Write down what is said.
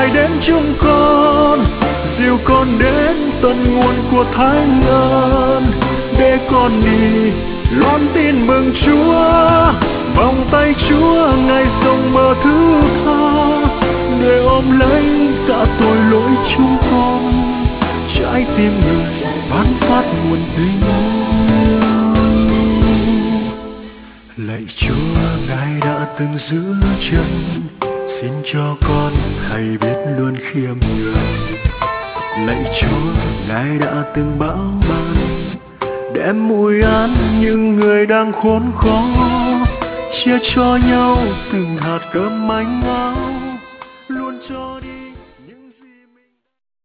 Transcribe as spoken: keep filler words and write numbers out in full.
Ngài đến chúng con, dìu con đến tận nguồn của thánh ơn, để con đi loan tin mừng Chúa. Vòng tay Chúa Ngài rộng mở thứ tha, để ôm lấy cả tội lỗi chúng con. Trái tim người ban phát nguồn tình yêu. Lạy Chúa, Ngài đã từng giữ chân, xin cho con hãy biết luôn khiêm nhường. Lạy Chúa, Ngài đã từng bảo ban, đem mùi ăn những người đang khốn khó, chia cho nhau từng hạt cơm manh áo.